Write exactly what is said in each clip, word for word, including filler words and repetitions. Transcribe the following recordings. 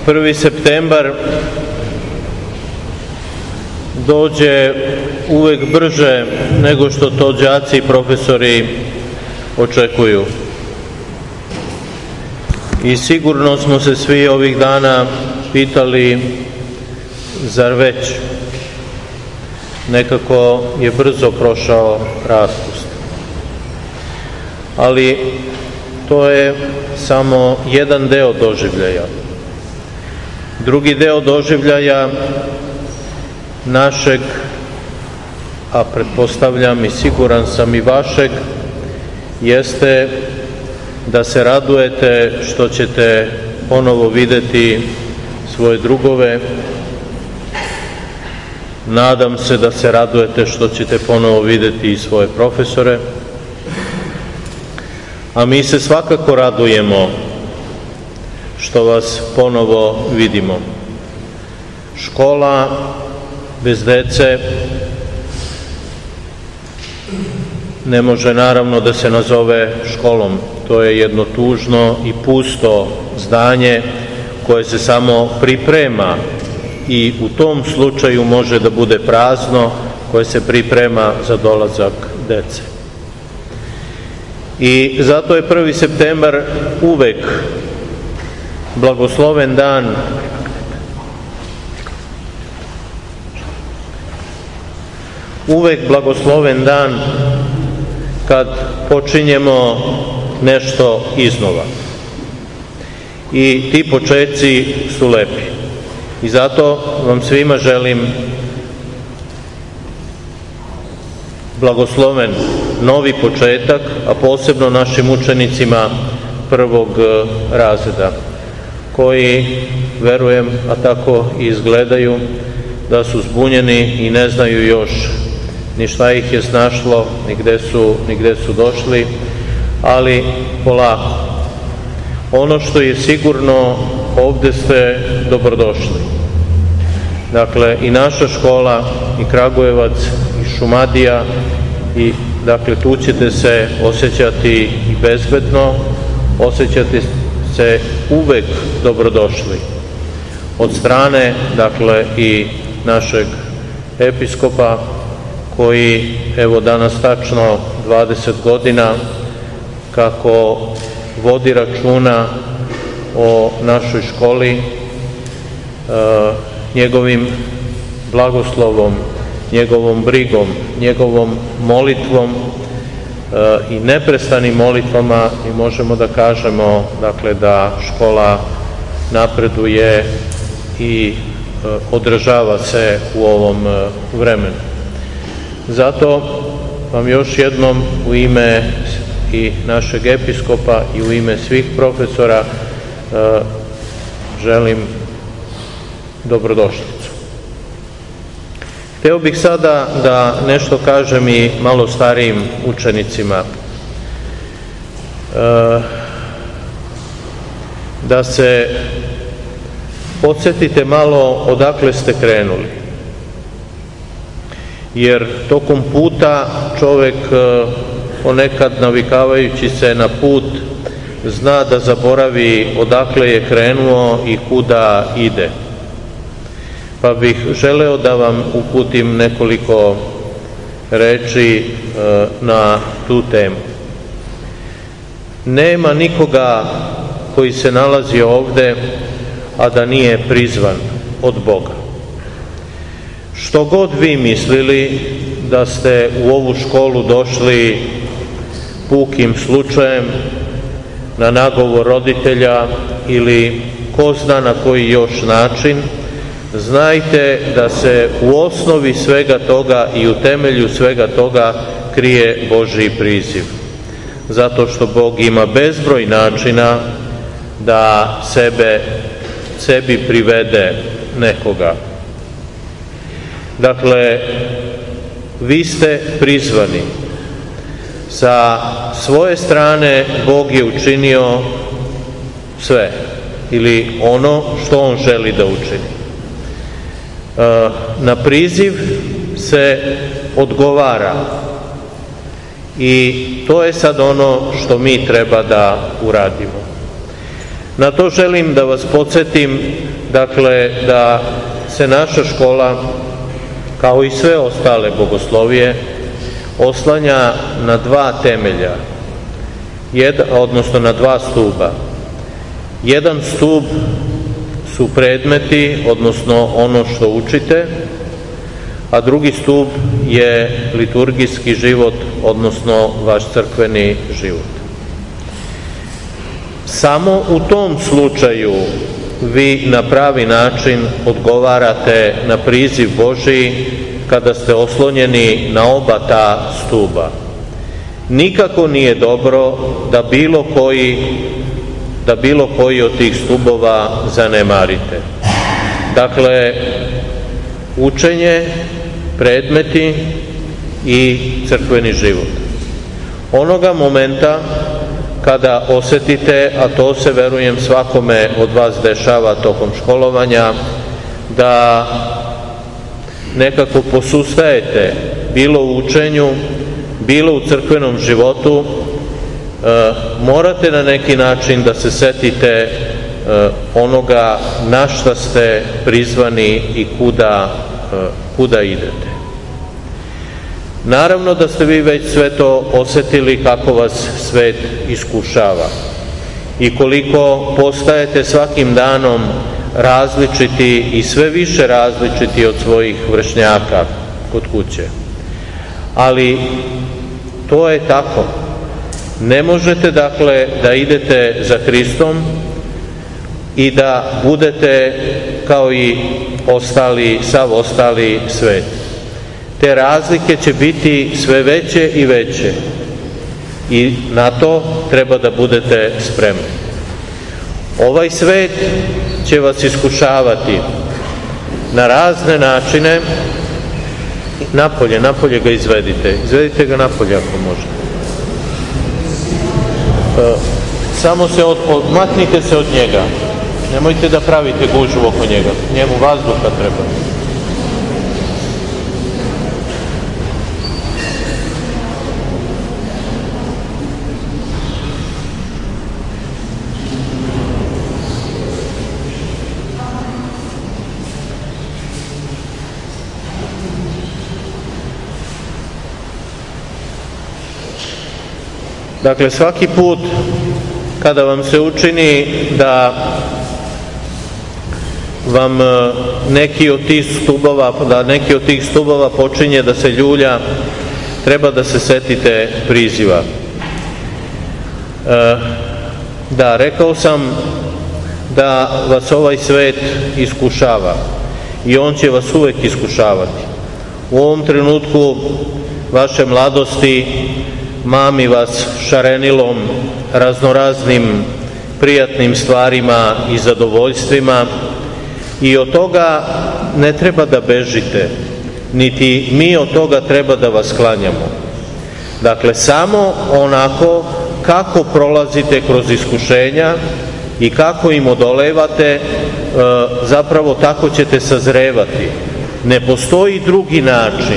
prvi septembar dođe uvek brže nego što to đaci i profesori očekuju. I sigurno smo se svi ovih dana pitali, zar već? Nekako je brzo prošao raspust. Ali to je samo jedan deo doživljaja. Drugi deo doživljaja našeg, a pretpostavljam i siguran sam i vašeg, jeste da se radujete što ćete ponovo videti svoje drugove. Nadam se da se radujete što ćete ponovo videti i svoje profesore. A mi se svakako radujemo što vas ponovo vidimo. Škola bez dece ne može naravno da se nazove školom. To je jedno tužno i pusto zdanje koje se samo priprema i u tom slučaju može da bude prazno, koje se priprema za dolazak dece. I zato je prvi septembar uvek blagosloven dan uvek blagosloven dan kad počinjemo nešto iznova. I ti početci su lepi. I zato vam svima želim blagosloven novi početak, a posebno našim učenicima prvog razreda, koji, verujem, a tako i izgledaju, da su zbunjeni i ne znaju još ni šta ih je snašlo, ni gde su, ni gde su došli, ali polako. Ono što je sigurno, ovde ste dobrodošli. Dakle, i naša škola, i Kragujevac, i Šumadija, i dakle, tu ćete se osjećati i bezbedno, osjećati se uvek dobrodošli. Od strane, dakle, i našeg episkopa, koji, evo danas tačno dvadeset godina, kako vodi računa o našoj školi, e, njegovim blagoslovom, njegovom brigom, njegovom molitvom e, i neprestanim molitvama, i možemo da kažemo, dakle, da škola napreduje i e, održava se u ovom e, vremenu. Zato vam još jednom u ime i našeg episkopa i u ime svih profesora e, želim dobrodošlicu. Hteo bih sada da nešto kažem i malo starijim učenicima. E, da se podsjetite malo odakle ste krenuli. Jer tokom puta čovek, ponekad navikavajući se na put, zna da zaboravi odakle je krenuo i kuda ide. Pa bih želeo da vam uputim nekoliko reči na tu temu. Nema nikoga koji se nalazi ovde, a da nije prizvan od Boga. Što god vi mislili da ste u ovu školu došli pukim slučajem, na nagovor roditelja ili ko zna na koji još način, znajte da se u osnovi svega toga i u temelju svega toga krije Božji priziv. Zato što Bog ima bezbroj načina da sebe, sebi privede nekoga. Dakle, vi ste prizvani. Sa svoje strane Bog je učinio sve, ili ono što On želi da učini. Na priziv se odgovara i to je sad ono što mi treba da uradimo. Na to želim da vas podsjetim, dakle, da se naša škola, kao i sve ostale bogoslovije, oslanja na dva temelja, jedan, odnosno na dva stuba. Jedan stub su predmeti, odnosno ono što učite, a drugi stup je liturgijski život, odnosno vaš crkveni život. Samo u tom slučaju vi na pravi način odgovarate na priziv Božiji kada ste oslonjeni na oba ta stuba. Nikako nije dobro da bilo koji, da bilo koji od tih stubova zanemarite. Dakle, učenje, predmeti i crkveni život. Onoga momenta kada osjetite, a to se, verujem, svakome od vas dešava tokom školovanja, da nekako posustajete bilo u učenju, bilo u crkvenom životu, e, morate na neki način da se setite e, onoga na šta ste prizvani i kuda, e, kuda idete. Naravno da ste vi već sve to osjetili kako vas svet iskušava i koliko postajete svakim danom različiti i sve više različiti od svojih vršnjaka kod kuće. Ali to je tako. Ne možete, dakle, da idete za Hristom i da budete kao i ostali, sav ostali svet. Te razlike će biti sve veće i veće i na to treba da budete spremni. Ovaj svet će vas iskušavati na razne načine. Napolje, napolje ga izvedite. Izvedite ga napolje ako možete. E, samo se od, odmaknite se od njega. Nemojte da pravite gužvu oko njega. Njemu vazduha treba. Dakle, svaki put kada vam se učini da vam neki od tih stubova, da neki od tih stubova počinje da se ljulja, treba da se setite priziva. E, da, rekao sam da vas ovaj svet iskušava i on će vas uvek iskušavati. U ovom trenutku vaše mladosti mami vas šarenilom, raznoraznim prijatnim stvarima i zadovoljstvima i od toga ne treba da bežite, niti mi od toga treba da vas klanjamo. Dakle, samo onako kako prolazite kroz iskušenja i kako im odolevate, zapravo tako ćete sazrevati. Ne postoji drugi način.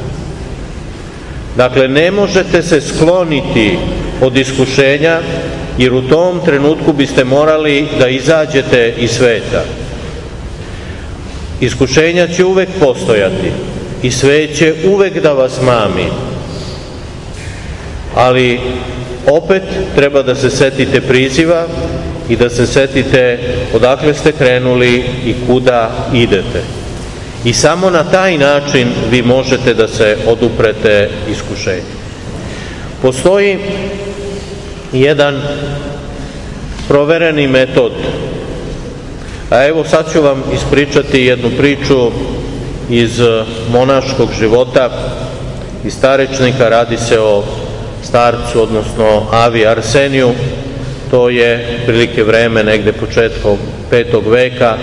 Dakle, ne možete se skloniti od iskušenja, jer u tom trenutku biste morali da izađete iz sveta. Iskušenja će uvek postojati i svet će uvek da vas mami. Ali opet treba da se setite priziva i da se setite odakle ste krenuli i kuda idete. I samo na taj način vi možete da se oduprete iskušenju. Postoji jedan provereni metod. A evo sad ću vam ispričati jednu priču iz monaškog života, iz Starečnika. Radi se o starcu, odnosno Avi Arseniju. To je prilike vreme negde početkom petog veka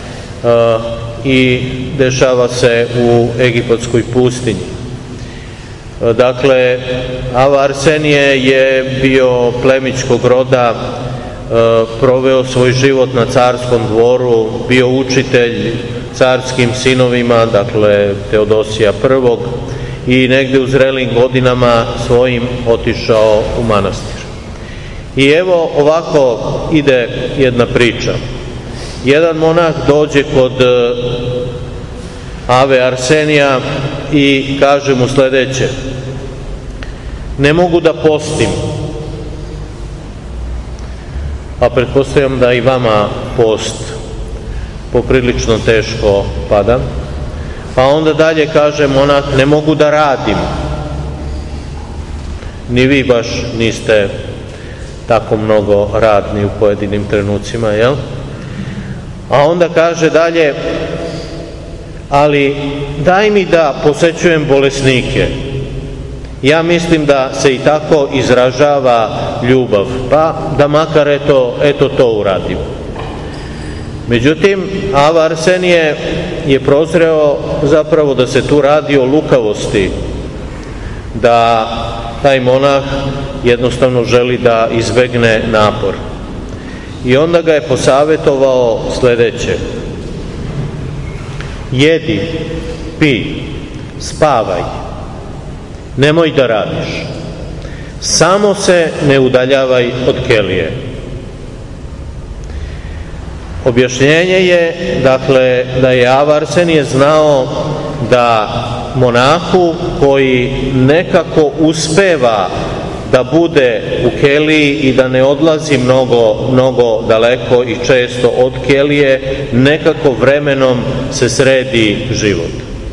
i dešava se u egipatskoj pustinji. Dakle, Ava Arsenije je bio plemićkog roda, proveo svoj život na carskom dvoru, bio učitelj carskim sinovima, dakle Teodosija prvog, i negde u zrelim godinama svojim otišao u manastir. I evo ovako ide jedna priča. Jedan monah dođe kod Ave Arsenija i kaže mu sledeće: ne mogu da postim. A pretpostavljam da i vama post poprilično teško pada. Pa onda dalje kaže monah: ne mogu da radim. Ni vi baš niste tako mnogo radni u pojedinim trenucima, jel? A onda kaže dalje: ali daj mi da posećujem bolesnike. Ja mislim da se i tako izražava ljubav, pa da makar eto, eto to uradim. Međutim, Ava Arsenije je prozreo zapravo da se tu radi o lukavosti, da taj monah jednostavno želi da izbegne napor. I onda ga je posavetovao sledeće: jedi, pi, spavaj, nemoj da radiš, samo se ne udaljavaj od kelije. Objašnjenje je, dakle, da je Ava Arsenije znao da monahu koji nekako uspeva da bude u keliji i da ne odlazi mnogo, mnogo daleko i često od kelije, nekako vremenom se sredi život.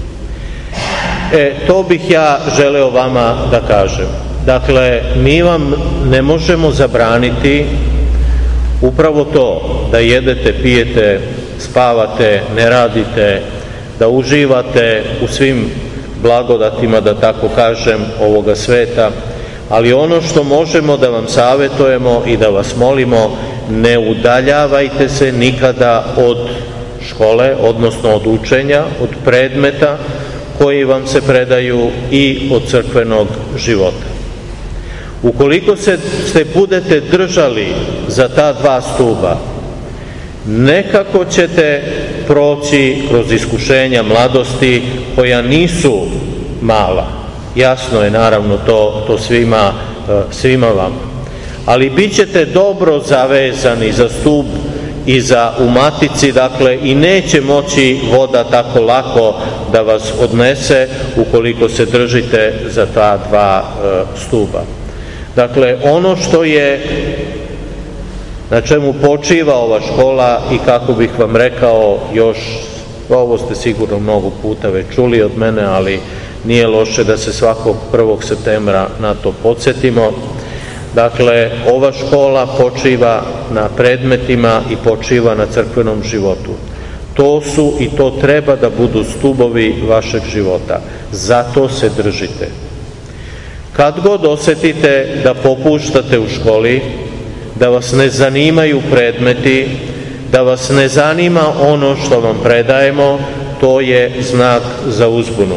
E, to bih ja želeo vama da kažem. Dakle, mi vam ne možemo zabraniti upravo to da jedete, pijete, spavate, ne radite, da uživate u svim blagodatima, da tako kažem, ovoga sveta, ali ono što možemo da vam savetujemo i da vas molimo, ne udaljavajte se nikada od škole, odnosno od učenja, od predmeta koji vam se predaju i od crkvenog života. Ukoliko se ste budete držali za ta dva stuba, nekako ćete proći kroz iskušenja mladosti koja nisu mala. Jasno je naravno to, to svima, svima vama. Ali bit ćete dobro zavezani za stub i za u matici, dakle, i neće moći voda tako lako da vas odnese ukoliko se držite za ta dva stuba. Dakle, ono što je, na čemu počiva ova škola i kako bih vam rekao još, ovo ste sigurno mnogo puta već čuli od mene, ali nije loše da se svakog prvog septembra na to podsjetimo. Dakle, ova škola počiva na predmetima i počiva na crkvenom životu. To su i to treba da budu stubovi vašeg života. Zato se držite. Kad god osetite da popuštate u školi, da vas ne zanimaju predmeti, da vas ne zanima ono što vam predajemo, to je znak za uzbunu.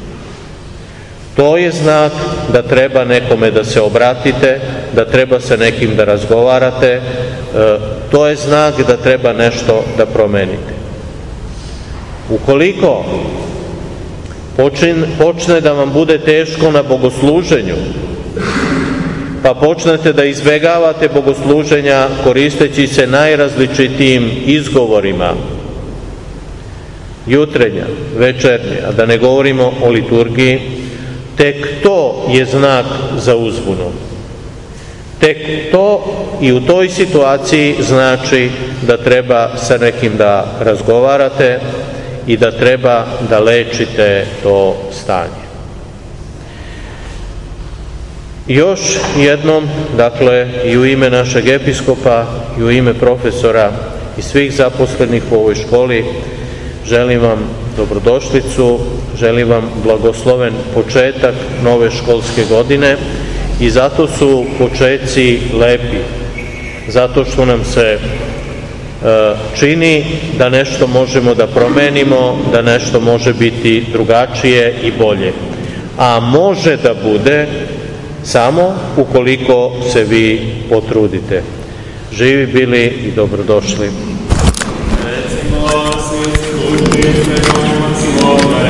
To je znak da treba nekome da se obratite, da treba sa nekim da razgovarate, to je znak da treba nešto da promenite. Ukoliko počne da vam bude teško na bogosluženju, pa počnete da izbegavate bogosluženja koristeći se najrazličitijim izgovorima, jutrenja, večernja, a da ne govorimo o liturgiji, tek to je znak za uzbunu. Tek to i u toj situaciji znači da treba sa nekim da razgovarate i da treba da lečite to stanje. Još jednom, dakle, i u ime našeg episkopa i u ime profesora i svih zaposlenih u ovoj školi, želim vam dobrodošlicu, želim vam blagosloven početak nove školske godine i zato su počeci lepi, zato što nam se čini da nešto možemo da promenimo, da nešto može biti drugačije i bolje. A može da bude samo ukoliko se vi potrudite. Živi bili i dobrodošli. Recimo,